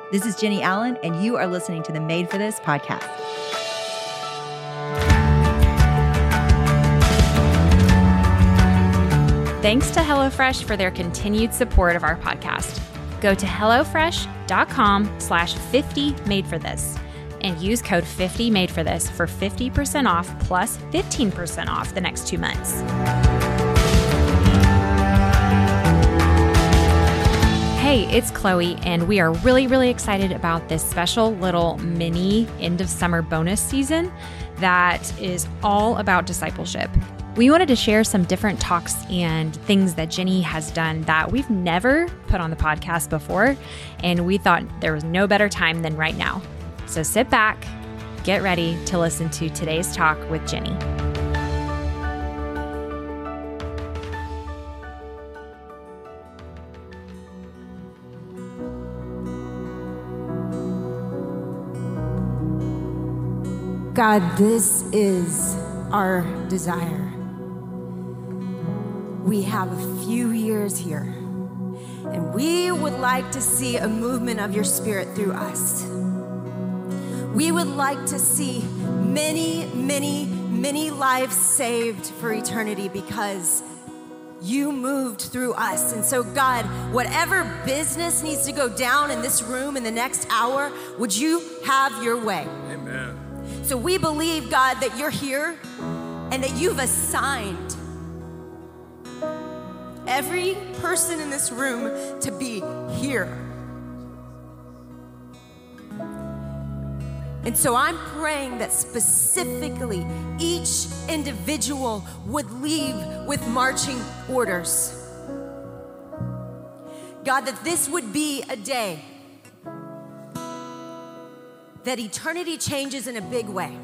This is Jenny Allen, and you are listening to the Made for This podcast. Thanks to HelloFresh for their continued support of our podcast. Go to HelloFresh.com/50MadeForThis and use code 50MadeForThis for 50% off plus 15% off the next 2 months. Hey, it's Chloe, and we are really excited about this special little mini end of summer bonus season that is all about discipleship. We wanted to share some different talks and things that Jenny has done that we've never put on the podcast before, and we thought there was no better time than right now. So sit back, get ready to listen to today's talk with Jenny. God, this is our desire. We have a few years here, and we would like to see a movement of your Spirit through us. We would like to see many lives saved for eternity because you moved through us. And so, God, whatever business needs to go down in this room in the next hour, would you have your way? Amen. So we believe, God, that you're here and that you've assigned every person in this room to be here. And so I'm praying that specifically each individual would leave with marching orders. God, that this would be a day that eternity changes in a big way.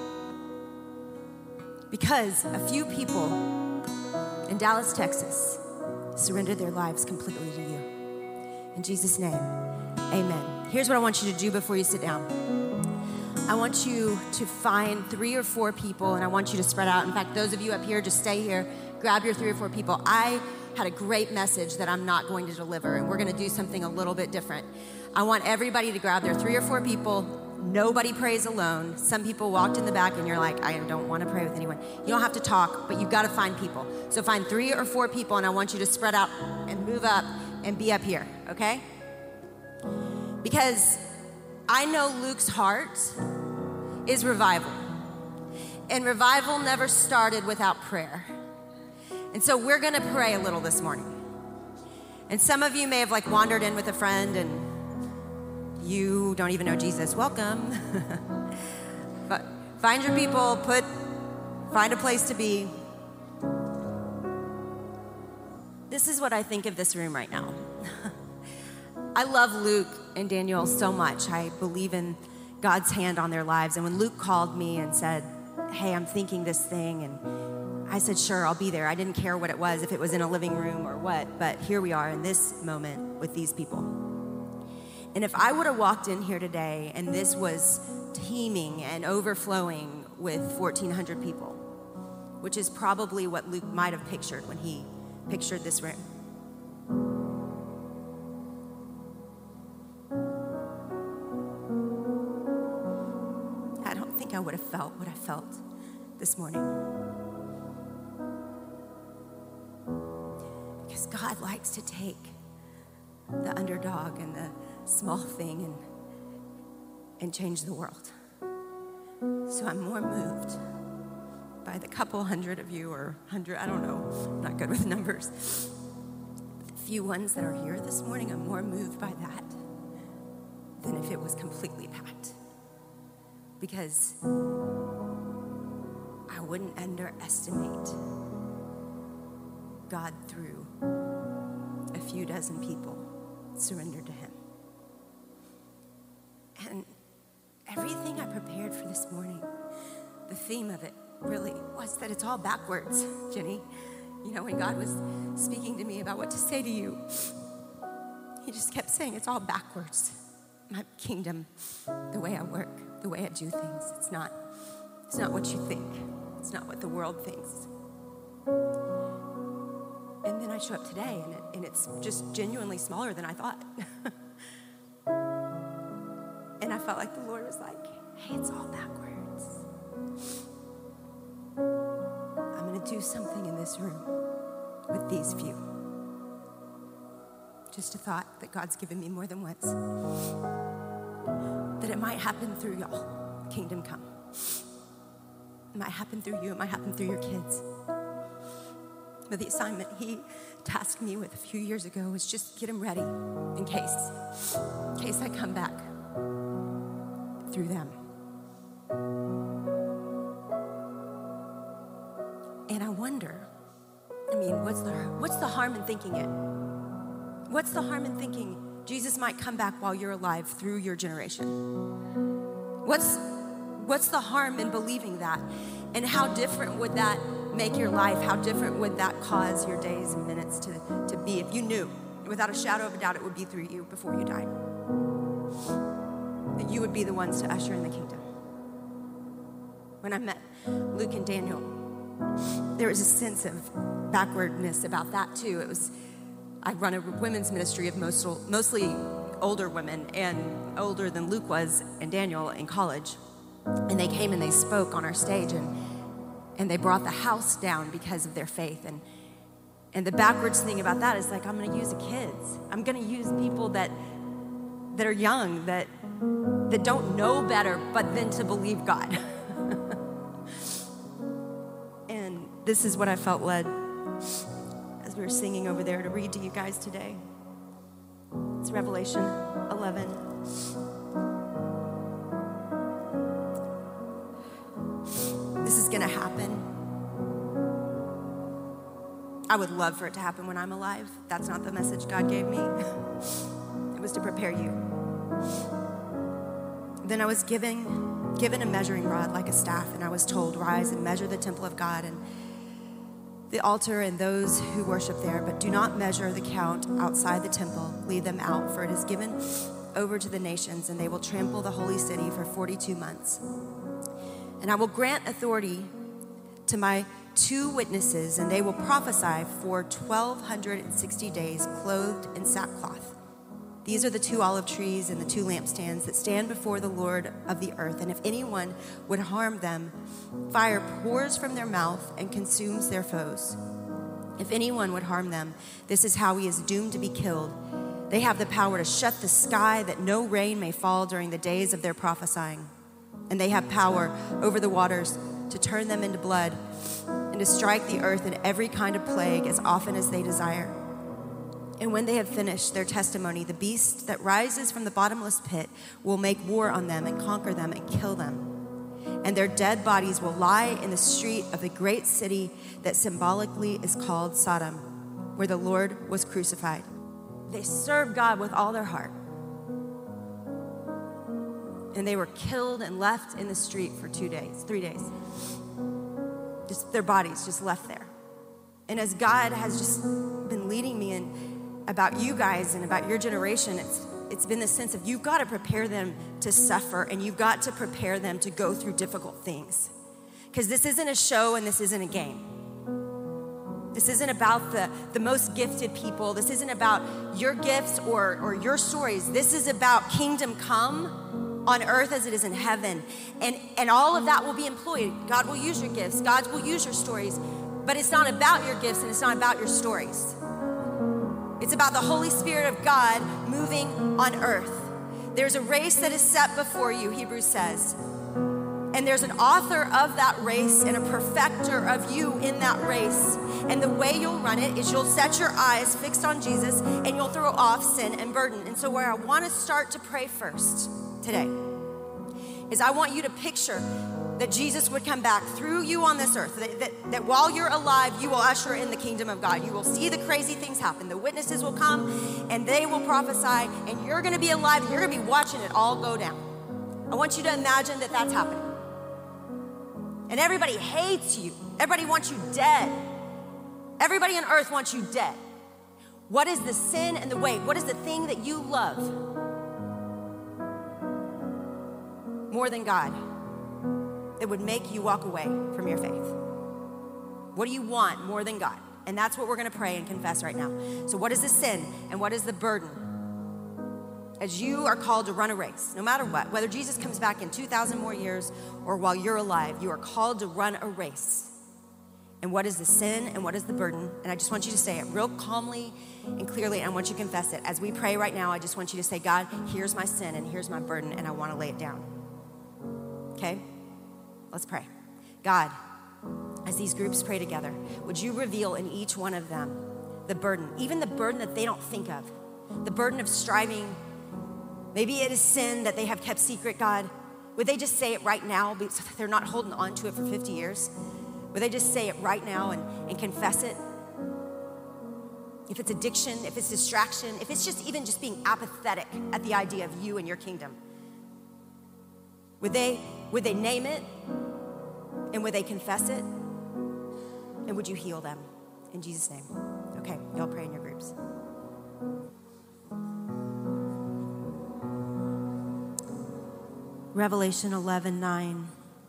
Because a few people in Dallas, Texas surrendered their lives completely to you. In Jesus' name, amen. Here's what I want you to do before you sit down. I want you to find 3 or 4 people, and I want you to spread out. In fact, those of you up here, just stay here. Grab your 3 or 4 people. I had a great message that I'm not going to deliver, and we're going to do something a little bit different. I want everybody to grab their 3 or 4 people. Nobody prays alone. Some people walked in the back, and you're like, I don't want to pray with anyone. You don't have to talk, but you've got to find people. So find 3 or 4 people, and I want you to spread out and move up and be up here, okay? Because I know Luke's heart is revival. And revival never started without prayer. And so we're going to pray a little this morning. And some of you may have wandered in with a friend and you don't even know Jesus. Welcome. But find your people, find a place to be. This is what I think of this room right now. I love Luke and Daniel so much. I believe in God's hand on their lives. And when Luke called me and said, hey, I'm thinking this thing, and I said, sure, I'll be there. I didn't care what it was, if it was in a living room or what, but here we are in this moment with these people. And if I would have walked in here today and this was teeming and overflowing with 1,400 people, which is probably what Luke might have pictured when he pictured this room. I don't think I would have felt what I felt this morning. Because God likes to take the underdog and the small thing and change the world. So I'm more moved by the couple hundred of you, or 100, I don't know, I'm not good with numbers. The few ones that are here this morning, I'm more moved by that than if it was completely packed. Because I wouldn't underestimate God through a few dozen people surrendered to him. And everything I prepared for this morning, the theme of it really was that it's all backwards, Jenny. You know, when God was speaking to me about what to say to you, he just kept saying, it's all backwards. My kingdom, the way I work, the way I do things, it's not what you think. It's not what the world thinks. And then I show up today, and it's just genuinely smaller than I thought. felt like the Lord was like, hey, it's all backwards. I'm going to do something in this room with these few. Just a thought that God's given me more than once. That it might happen through y'all. Kingdom come. It might happen through you. It might happen through your kids. But the assignment he tasked me with a few years ago was just get them ready in case I come back through them. And I wonder, what's the harm in thinking it? What's the harm in thinking Jesus might come back while you're alive through your generation? What's the harm in believing that? And how different would that make your life? How different would that cause your days and minutes to be if you knew, without a shadow of a doubt, it would be through you before you died? That you would be the ones to usher in the kingdom. When I met Luke and Daniel, there was a sense of backwardness about that too. I run a women's ministry of mostly older women, and older than Luke was and Daniel in college. And they came and they spoke on our stage, and they brought the house down because of their faith. And the backwards thing about that is like, I'm going to use the kids. I'm going to use people that are young, that don't know better, but then to believe God. And this is what I felt led as we were singing over there to read to you guys today. It's Revelation 11. This is going to happen. I would love for it to happen when I'm alive. That's not the message God gave me. It was to prepare you. Then I was given a measuring rod like a staff, and I was told, rise and measure the temple of God and the altar and those who worship there, but do not measure the count outside the temple. Leave them out, for it is given over to the nations, and they will trample the holy city for 42 months. And I will grant authority to my 2 witnesses, and they will prophesy for 1,260 days, clothed in sackcloth. These are the 2 olive trees and the 2 lampstands that stand before the Lord of the earth. And if anyone would harm them, fire pours from their mouth and consumes their foes. If anyone would harm them, this is how he is doomed to be killed. They have the power to shut the sky that no rain may fall during the days of their prophesying. And they have power over the waters to turn them into blood and to strike the earth in every kind of plague as often as they desire. And when they have finished their testimony, the beast that rises from the bottomless pit will make war on them and conquer them and kill them. And their dead bodies will lie in the street of the great city that symbolically is called Sodom, where the Lord was crucified. They served God with all their heart. And they were killed and left in the street for 3 days. Just their bodies just left there. And as God has just been leading me in about you guys and about your generation, it's been the sense of you've got to prepare them to suffer, and you've got to prepare them to go through difficult things. Because this isn't a show and this isn't a game. This isn't about the most gifted people. This isn't about your gifts or your stories. This is about kingdom come on earth as it is in heaven. And all of that will be employed. God will use your gifts. God will use your stories. But it's not about your gifts and it's not about your stories. It's about the Holy Spirit of God moving on earth. There's a race that is set before you, Hebrews says. And there's an author of that race and a perfecter of you in that race. And the way you'll run it is you'll set your eyes fixed on Jesus and you'll throw off sin and burden. And so where I want to start to pray first today is I want you to picture that Jesus would come back through you on this earth, that while you're alive, you will usher in the kingdom of God. You will see the crazy things happen. The witnesses will come and they will prophesy, and you're going to be alive and you're going to be watching it all go down. I want you to imagine that that's happening. And everybody hates you. Everybody wants you dead. Everybody on earth wants you dead. What is the sin and the weight? What is the thing that you love more than God that would make you walk away from your faith? What do you want more than God? And that's what we're going to pray and confess right now. So what is the sin and what is the burden? as you are called to run a race, no matter what, whether Jesus comes back in 2,000 more years or while you're alive, you are called to run a race. And what is the sin and what is the burden? And I just want you to say it real calmly and clearly, and I want you to confess it. As we pray right now, I just want you to say, God, here's my sin and here's my burden, and I want to lay it down. Okay? Let's pray. God, as these groups pray together, would you reveal in each one of them the burden, even the burden that they don't think of, the burden of striving. Maybe it is sin that they have kept secret, God. Would they just say it right now so that they're not holding on to it for 50 years? Would they just say it right now and confess it? If it's addiction, if it's distraction, if it's just even just being apathetic at the idea of you and your kingdom, would they name it? And would they confess it? And would you heal them? In Jesus' name. Okay, y'all pray in your groups. Revelation 11:9.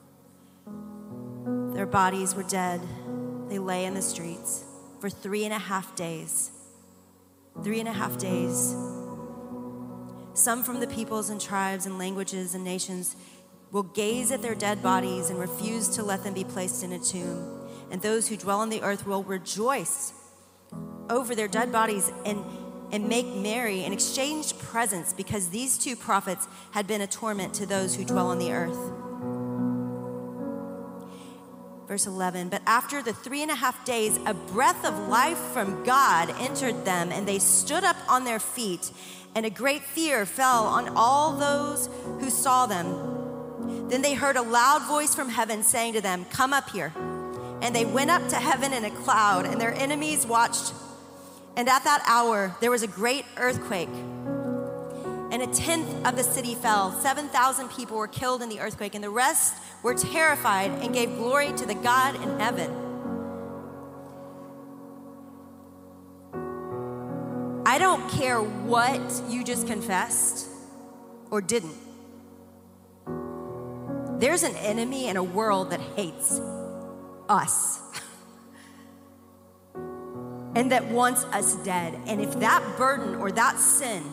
Their bodies were dead. They lay in the streets for 3.5 days. 3.5 days. Some from the peoples and tribes and languages and nations will gaze at their dead bodies and refuse to let them be placed in a tomb. And those who dwell on the earth will rejoice over their dead bodies and make merry and exchange presents, because these two prophets had been a torment to those who dwell on the earth. Verse 11, but after the 3.5 days, a breath of life from God entered them, and they stood up on their feet, and a great fear fell on all those who saw them. Then they heard a loud voice from heaven saying to them, come up here. And they went up to heaven in a cloud, and their enemies watched. And at that hour, there was a great earthquake, and 1/10 of the city fell. 7,000 people were killed in the earthquake, and the rest were terrified and gave glory to the God in heaven. I don't care what you just confessed or didn't. There's an enemy in a world that hates us and that wants us dead. And if that burden or that sin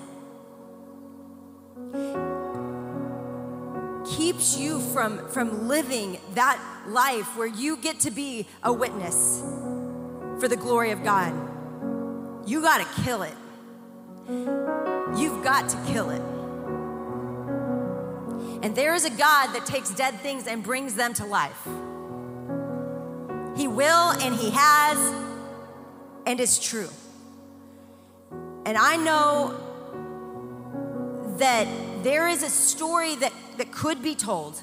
keeps you from living that life where you get to be a witness for the glory of God, you got to kill it. You've got to kill it. And there is a God that takes dead things and brings them to life. He will, and he has, and it's true. And I know that there is a story that could be told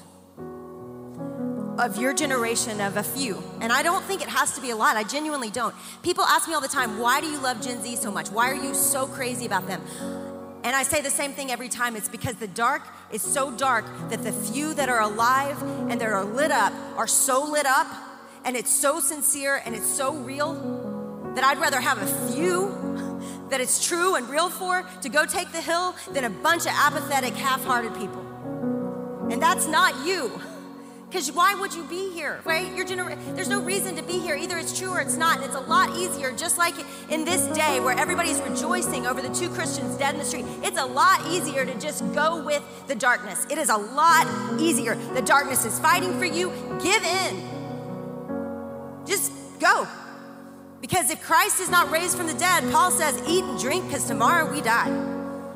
of your generation, of a few. And I don't think it has to be a lot. I genuinely don't. People ask me all the time, why do you love Gen Z so much? Why are you so crazy about them? And I say the same thing every time. It's because the dark is so dark that the few that are alive and that are lit up are so lit up, and it's so sincere and it's so real that I'd rather have a few that it's true and real for to go take the hill than a bunch of apathetic, half-hearted people. And that's not you. Because why would you be here, right? There's no reason to be here. Either it's true or it's not. And it's a lot easier, just like in this day where everybody's rejoicing over the 2 Christians dead in the street. It's a lot easier to just go with the darkness. It is a lot easier. The darkness is fighting for you. Give in. Just go. Because if Christ is not raised from the dead, Paul says, eat and drink because tomorrow we die.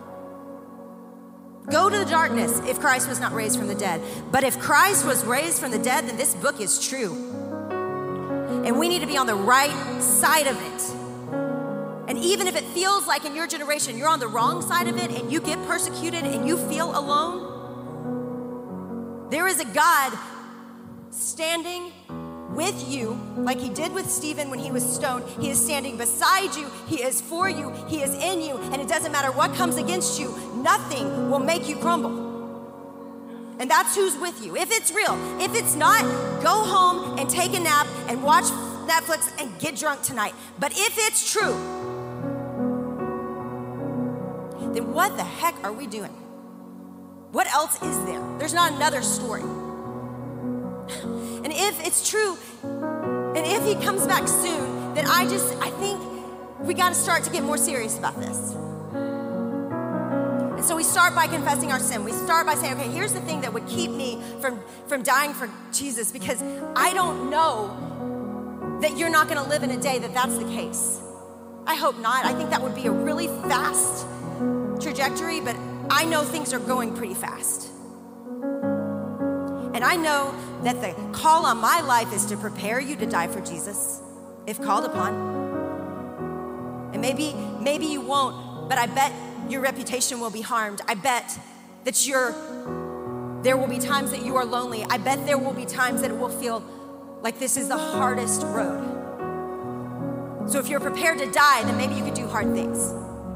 Go to the darkness if Christ was not raised from the dead. But if Christ was raised from the dead, then this book is true. And we need to be on the right side of it. And even if it feels like in your generation you're on the wrong side of it and you get persecuted and you feel alone, there is a God standing with you, like he did with Stephen when he was stoned. He is standing beside you. He is for you. He is in you. And it doesn't matter what comes against you. Nothing will make you crumble. And that's who's with you. If it's real. If it's not, go home and take a nap and watch Netflix and get drunk tonight. But if it's true, then what the heck are we doing? What else is there? There's not another story. And if it's true, and if he comes back soon, then I think we got to start to get more serious about this. And so we start by confessing our sin. We start by saying, okay, here's the thing that would keep me from dying for Jesus, because I don't know that you're not gonna live in a day that that's the case. I hope not. I think that would be a really fast trajectory, but I know things are going pretty fast. And I know that the call on my life is to prepare you to die for Jesus, if called upon. And maybe you won't, but I bet your reputation will be harmed. I bet that there will be times that you are lonely. I bet there will be times that it will feel like this is the hardest road. So if you're prepared to die, then maybe you could do hard things.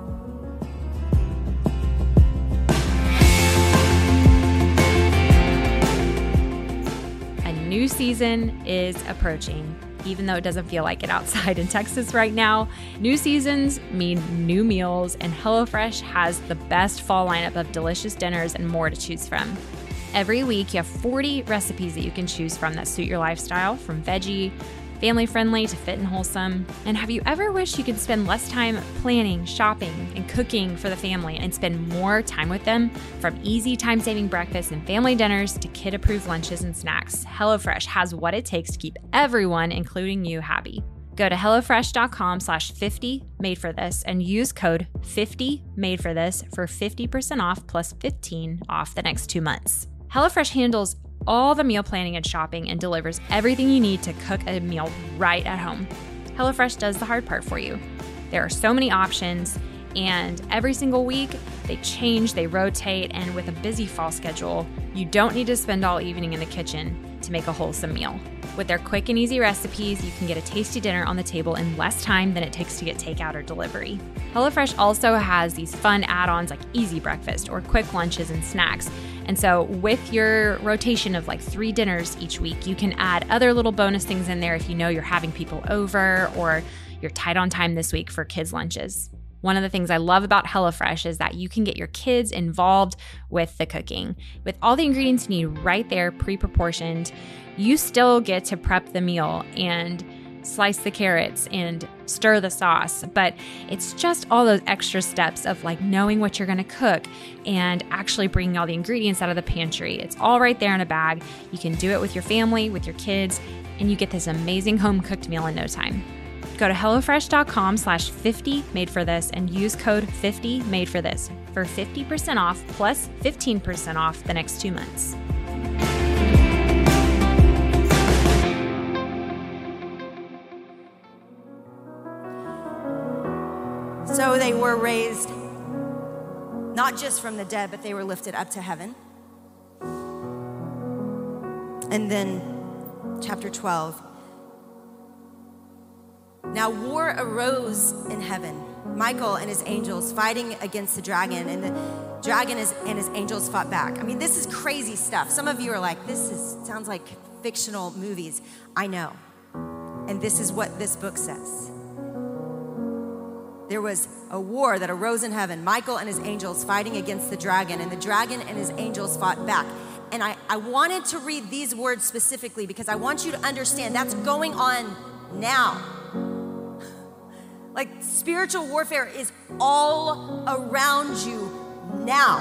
A new season is approaching, even though it doesn't feel like it outside in Texas right now. New seasons mean new meals, and HelloFresh has the best fall lineup of delicious dinners and more to choose from. Every week, you have 40 recipes that you can choose from that suit your lifestyle, from veggie, family-friendly to fit and wholesome. And have you ever wished you could spend less time planning, shopping, and cooking for the family and spend more time with them? From easy time-saving breakfasts and family dinners to kid-approved lunches and snacks, HelloFresh has what it takes to keep everyone, including you, happy. Go to HelloFresh.com/50MadeForThis and use code 50MadeForThis for 50% off plus 15 off the next 2 months. HelloFresh handles all the meal planning and shopping and delivers everything you need to cook a meal right at home. HelloFresh does the hard part for you. There are so many options, and every single week they change, they rotate, and with a busy fall schedule, you don't need to spend all evening in the kitchen to make a wholesome meal. With their quick and easy recipes, you can get a tasty dinner on the table in less time than it takes to get takeout or delivery. HelloFresh also has these fun add-ons like easy breakfast or quick lunches and snacks. And so with your rotation of like 3 dinners each week, you can add other little bonus things in there if you know you're having people over or you're tight on time this week for kids' lunches. One of the things I love about HelloFresh is that you can get your kids involved with the cooking. With all the ingredients you need right there, pre-proportioned, you still get to prep the meal and slice the carrots and stir the sauce, but it's just all those extra steps of like knowing what you're going to cook and actually bringing all the ingredients out of the pantry. It's all right there in a bag. You can do it with your family, with your kids, and you get this amazing home cooked meal in no time. Go to HelloFresh.com/50MadeForThis and use code 50MadeForThis for 50% off plus 15% off the next 2 months. So they were raised not just from the dead, but they were lifted up to heaven. And then chapter 12. Now war arose in heaven. Michael and his angels fighting against the dragon, and the dragon and his angels fought back. I mean, this is crazy stuff. Some of you are like, sounds like fictional movies. I know. And this is what this book says. There was a war that arose in heaven, Michael and his angels fighting against the dragon, and the dragon and his angels fought back. And I wanted to read these words specifically because I want you to understand that's going on now. Like spiritual warfare is all around you now.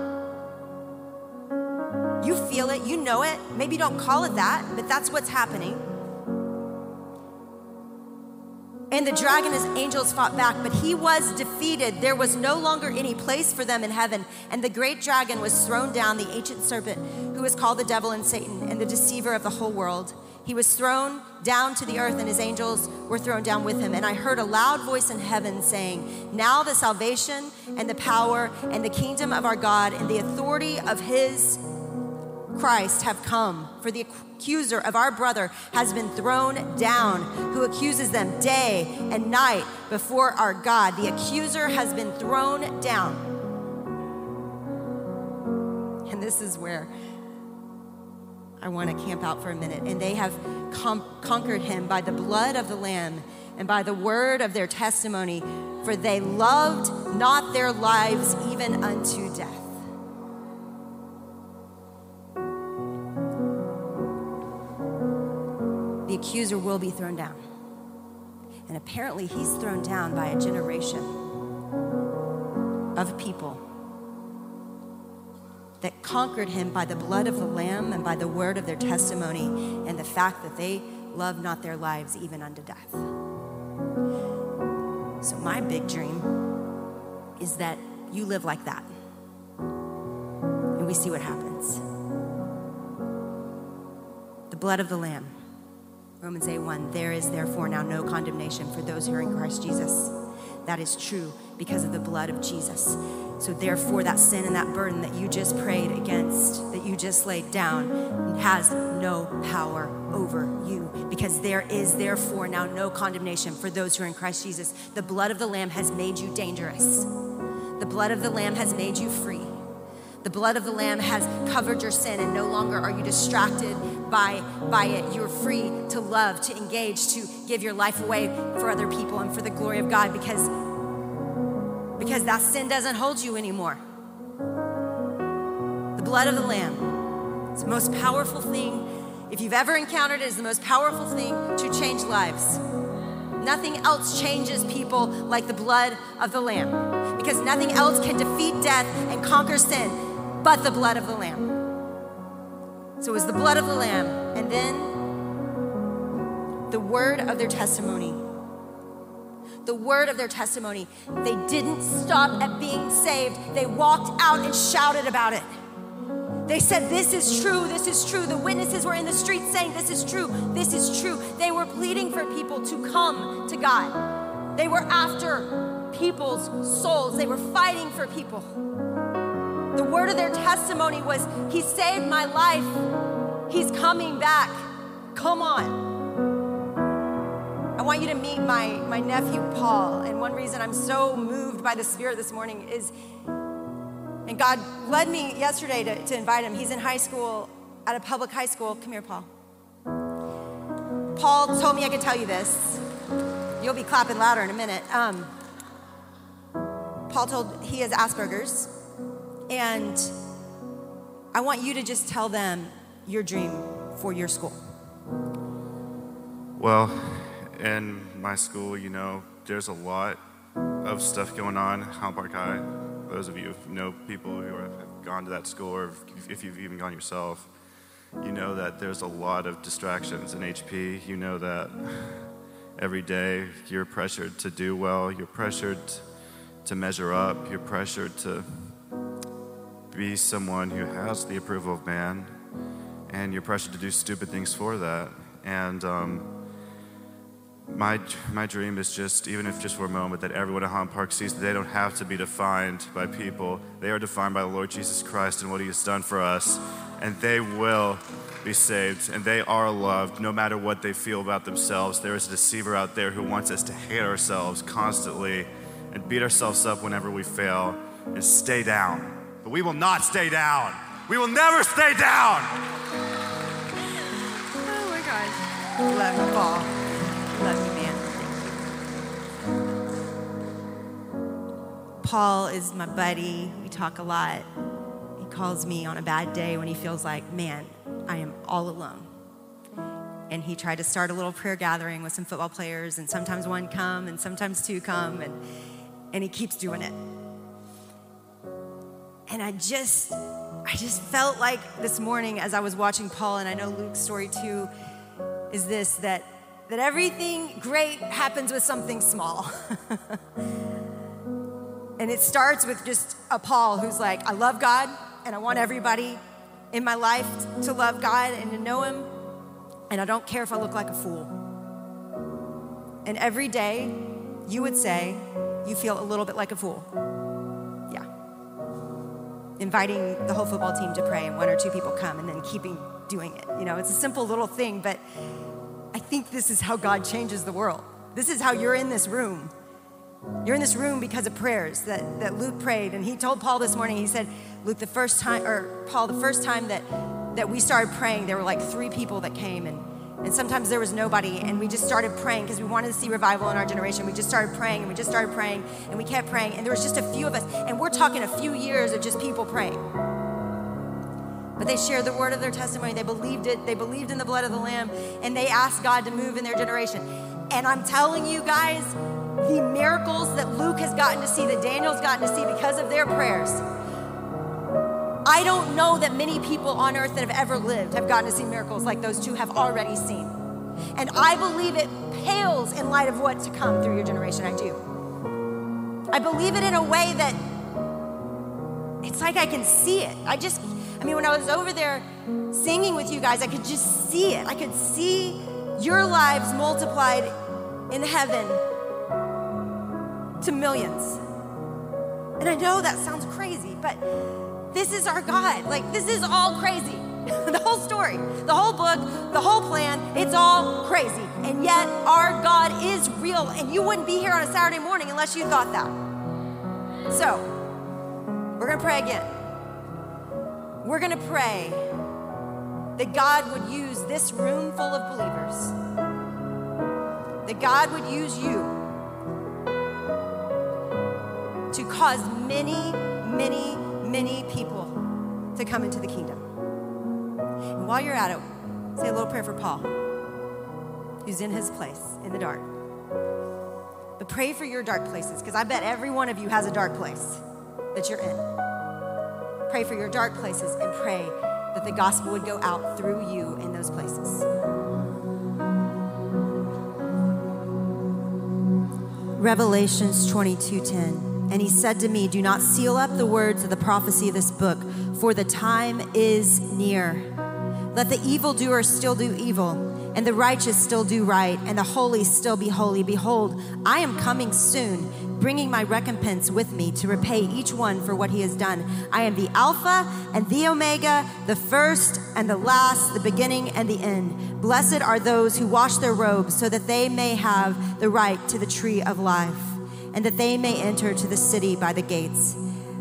You feel it, you know it. Maybe don't call it that, but that's what's happening. And the dragon and his angels fought back, but he was defeated. There was no longer any place for them in heaven. And the great dragon was thrown down, the ancient serpent, who is called the devil and Satan, and the deceiver of the whole world. He was thrown down to the earth, and his angels were thrown down with him. And I heard a loud voice in heaven saying, now the salvation and the power and the kingdom of our God and the authority of his Christ have come, for the accuser of our brother has been thrown down, who accuses them day and night before our God. The accuser has been thrown down. And this is where I want to camp out for a minute. And they have conquered him by the blood of the Lamb and by the word of their testimony, for they loved not their lives even unto death. The accuser will be thrown down. And apparently he's thrown down by a generation of people that conquered him by the blood of the Lamb and by the word of their testimony and the fact that they loved not their lives even unto death. So my big dream is that you live like that. And we see what happens. The blood of the Lamb. Romans 8:1, there is therefore now no condemnation for those who are in Christ Jesus. That is true because of the blood of Jesus. So therefore that sin and that burden that you just prayed against, that you just laid down, has no power over you, because there is therefore now no condemnation for those who are in Christ Jesus. The blood of the Lamb has made you dangerous. The blood of the Lamb has made you free. The blood of the Lamb has covered your sin, and no longer are you distracted by it. You're free to love, to engage, to give your life away for other people and for the glory of God, because that sin doesn't hold you anymore. The blood of the Lamb. It's the most powerful thing. If you've ever encountered it, it's the most powerful thing to change lives. Nothing else changes people like the blood of the Lamb, because nothing else can defeat death and conquer sin but the blood of the Lamb. So it was the blood of the Lamb, and then the word of their testimony. The word of their testimony. They didn't stop at being saved. They walked out and shouted about it. They said, this is true, this is true. The witnesses were in the streets saying, this is true, this is true. They were pleading for people to come to God. They were after people's souls. They were fighting for people. The word of their testimony was, he saved my life. He's coming back. Come on. I want you to meet my nephew, Paul. And one reason I'm so moved by the Spirit this morning is, and God led me yesterday to invite him. He's in high school, at a public high school. Come here, Paul. Paul told me I could tell you this. You'll be clapping louder in a minute. He has Asperger's. And I want you to just tell them your dream for your school. Well, in my school, there's a lot of stuff going on at Highland Park High. Those of you who know people who have gone to that school, or if you've even gone yourself, you know that there's a lot of distractions in HP. You know that every day you're pressured to do well, you're pressured to measure up, you're pressured to be someone who has the approval of man, and you're pressured to do stupid things for that. And my dream is just, even if just for a moment, that everyone at Highland Park sees that they don't have to be defined by people. They are defined by the Lord Jesus Christ and what he has done for us, and they will be saved, and they are loved no matter what they feel about themselves. There is a deceiver out there who wants us to hate ourselves constantly and beat ourselves up whenever we fail and stay down. But we will not stay down. We will never stay down. Oh my gosh. Love you, Paul. Love you, man. Paul is my buddy. We talk a lot. He calls me on a bad day when he feels like, man, I am all alone. And he tried to start a little prayer gathering with some football players, and sometimes one come and sometimes two come, and he keeps doing it. And I just felt like this morning as I was watching Paul, and I know Luke's story too, is this, that everything great happens with something small. And it starts with just a Paul who's like, I love God, and I want everybody in my life to love God and to know him, and I don't care if I look like a fool. And every day, you would say, you feel a little bit like a fool. Inviting the whole football team to pray, and one or two people come, and then keeping doing it. It's a simple little thing, but I think this is how God changes the world. This is how you're in this room. You're in this room because of prayers that Luke prayed, and he told Paul this morning, he said, Luke, the first time that we started praying, there were like 3 people that came, and sometimes there was nobody, and we just started praying because we wanted to see revival in our generation. We just started praying, and we just started praying, and we kept praying, and there was just a few of us, and we're talking a few years of just people praying. But they shared the word of their testimony. They believed it. They believed in the blood of the Lamb, and they asked God to move in their generation. And I'm telling you guys, the miracles that Luke has gotten to see, that Daniel's gotten to see because of their prayers, I don't know that many people on earth that have ever lived have gotten to see miracles like those two have already seen. And I believe it pales in light of what's to come through your generation. I do. I believe it in a way that it's like I can see it. When I was over there singing with you guys, I could just see it. I could see your lives multiplied in heaven to millions. And I know that sounds crazy, but this is our God. Like, this is all crazy. The whole story, the whole book, the whole plan, it's all crazy. And yet our God is real, and you wouldn't be here on a Saturday morning unless you thought that. So, we're gonna pray again. We're gonna pray that God would use this room full of believers, that God would use you to cause many, many, many people to come into the kingdom. And while you're at it, say a little prayer for Paul, who's in his place in the dark. But pray for your dark places, because I bet every one of you has a dark place that you're in. Pray for your dark places and pray that the gospel would go out through you in those places. Revelations 22:10. And he said to me, do not seal up the words of the prophecy of this book, for the time is near. Let the evildoer still do evil, and the righteous still do right, and the holy still be holy. Behold, I am coming soon, bringing my recompense with me to repay each one for what he has done. I am the Alpha and the Omega, the first and the last, the beginning and the end. Blessed are those who wash their robes, so that they may have the right to the tree of life, and that they may enter to the city by the gates.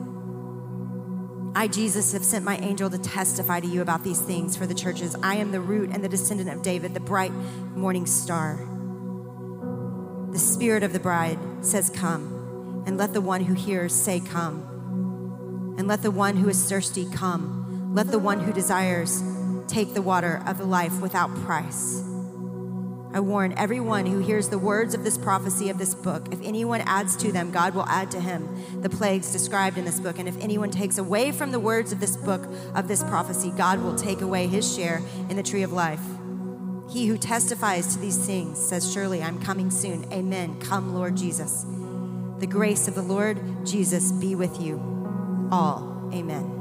I, Jesus, have sent my angel to testify to you about these things for the churches. I am the root and the descendant of David, the bright morning star. The Spirit of the bride says, come. And let the one who hears say, come. And let the one who is thirsty come. Let the one who desires take the water of life without price. I warn everyone who hears the words of this prophecy of this book. If anyone adds to them, God will add to him the plagues described in this book. And if anyone takes away from the words of this book of this prophecy, God will take away his share in the tree of life. He who testifies to these things says, surely I'm coming soon. Amen. Come, Lord Jesus. The grace of the Lord Jesus be with you all. Amen.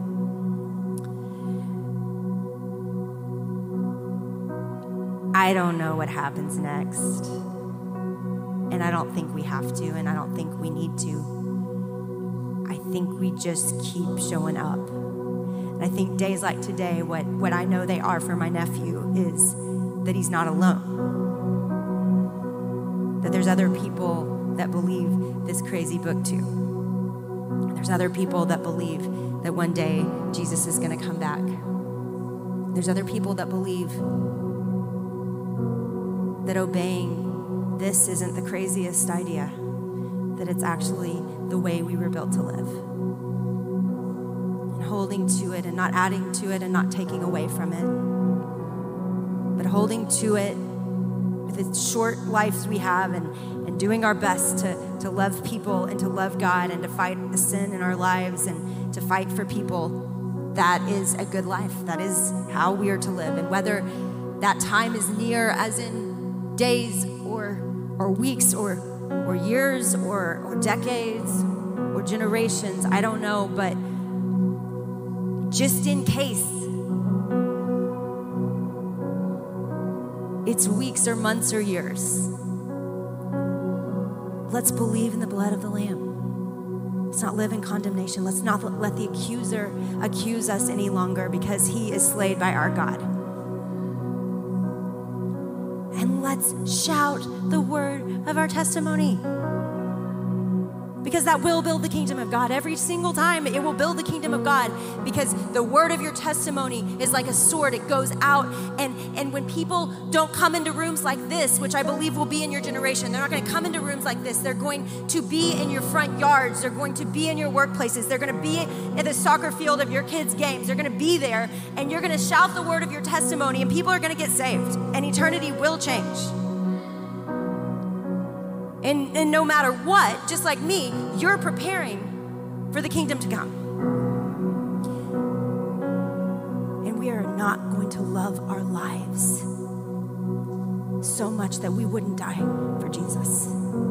I don't know what happens next, and I don't think we have to, and I don't think we need to. I think we just keep showing up. And I think days like today, what I know they are for my nephew is that he's not alone, that there's other people that believe this crazy book too. There's other people that believe that one day Jesus is going to come back. There's other people that believe that obeying this isn't the craziest idea, that it's actually the way we were built to live. And holding to it and not adding to it and not taking away from it, but holding to it with the short lives we have and doing our best to love people and to love God and to fight the sin in our lives and to fight for people. That is a good life. That is how we are to live. And whether that time is near, as in days or weeks or years or decades or generations, I don't know, but just in case it's weeks or months or years, let's believe in the blood of the Lamb. Let's not live in condemnation. Let's not let the accuser accuse us any longer, because he is slayed by our God. And let's shout the word of our testimony, because that will build the kingdom of God. Every single time it will build the kingdom of God, because the word of your testimony is like a sword. It goes out, and when people don't come into rooms like this, which I believe will be in your generation, they're not going to come into rooms like this. They're going to be in your front yards. They're going to be in your workplaces. They're going to be at the soccer field of your kids' games. They're going to be there, and you're going to shout the word of your testimony, and people are going to get saved, and eternity will change. And no matter what, just like me, you're preparing for the kingdom to come. want to love our lives so much that we wouldn't die for Jesus.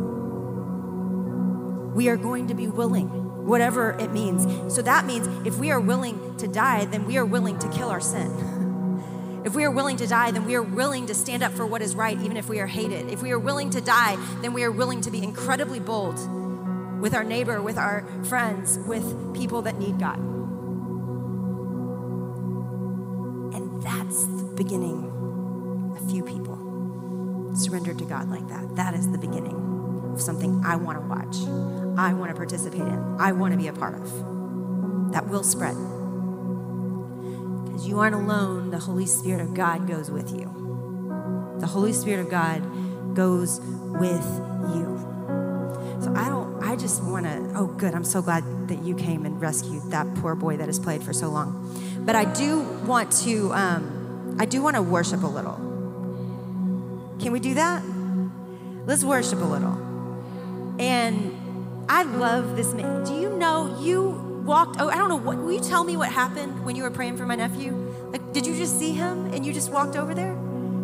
We are going to be willing, whatever it means. So that means if we are willing to die, then we are willing to kill our sin. If we are willing to die, then we are willing to stand up for what is right, even if we are hated. If we are willing to die, then we are willing to be incredibly bold with our neighbor, with our friends, with people that need God. And that's the beginning. A few people surrendered to God like that. That is the beginning of something I want to watch, I want to participate in, I want to be a part of. That will spread. Because you aren't alone, the Holy Spirit of God goes with you. The Holy Spirit of God goes with you. So I just want to, oh good, I'm so glad that you came and rescued that poor boy that has played for so long. But I do want to worship a little. Can we do that? Let's worship a little. And I love this man. Do you know you walked, I don't know, will you tell me what happened when you were praying for my nephew? Like, did you just see him and you just walked over there?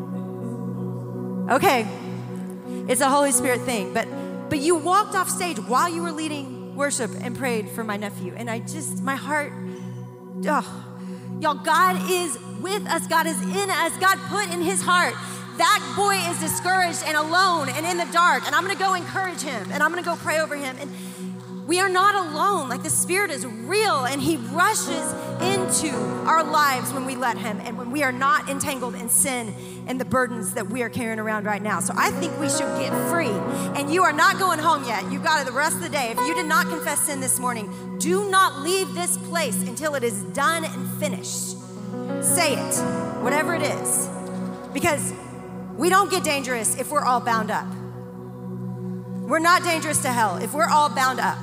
Okay, it's a Holy Spirit thing, but you walked off stage while you were leading worship and prayed for my nephew. And my heart, y'all, God is with us. God is in us. God put in his heart. That boy is discouraged and alone and in the dark. And I'm going to go encourage him. And I'm going to go pray over him. And we are not alone. Like, the Spirit is real. And he rushes into our lives when we let him. And when we are not entangled in sin and the burdens that we are carrying around right now. So I think we should get free. And you are not going home yet. You've got it the rest of the day. If you did not confess sin this morning, do not leave this place until it is done and finished. Say it, whatever it is. Because we don't get dangerous if we're all bound up. We're not dangerous to hell if we're all bound up.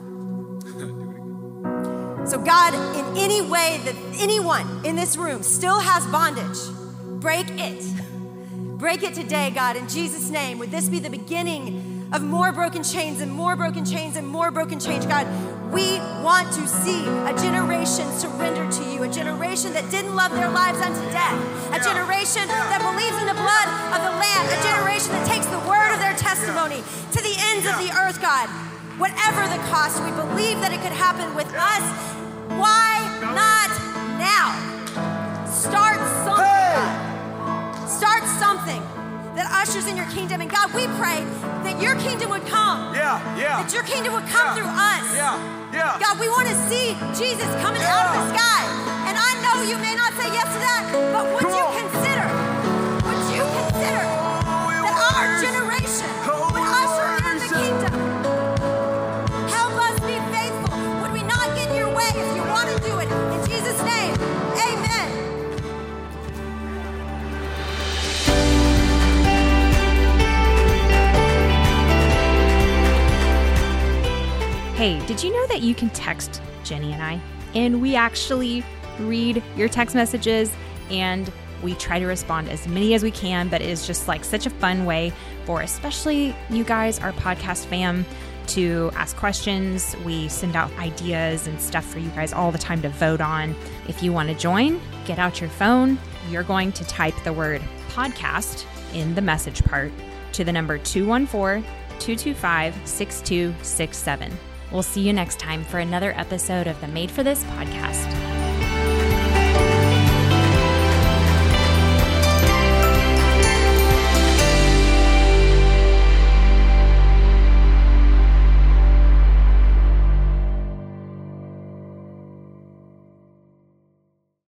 So God, in any way that anyone in this room still has bondage, break it. Break it today, God, in Jesus' name. Would this be the beginning of more broken chains and more broken chains and more broken chains, God? We want to see a generation surrender to you, a generation that didn't love their lives unto death, a generation that believes in the blood of the Lamb, a generation that takes the word of their testimony to the ends of the earth, God. Whatever the cost, we believe that it could happen with us. Why not now? Start something, God. Start something that ushers in your kingdom. And God, we pray that your kingdom would come. That your kingdom would come through us. God, we want to see Jesus coming out of the sky. And I know you may not say yes to that, but would you consider that our generation would usher in the kingdom? Help us be faithful. Would we not get in your way if you want to do it? In Jesus' name, amen. Hey, did you know that you can text Jenny and I? And we actually read your text messages and we try to respond as many as we can, but it is just like such a fun way for especially you guys, our podcast fam, to ask questions. We send out ideas and stuff for you guys all the time to vote on. If you want to join, get out your phone. You're going to type the word podcast in the message part to the number 214-225-6267. We'll see you next time for another episode of the Made for This podcast.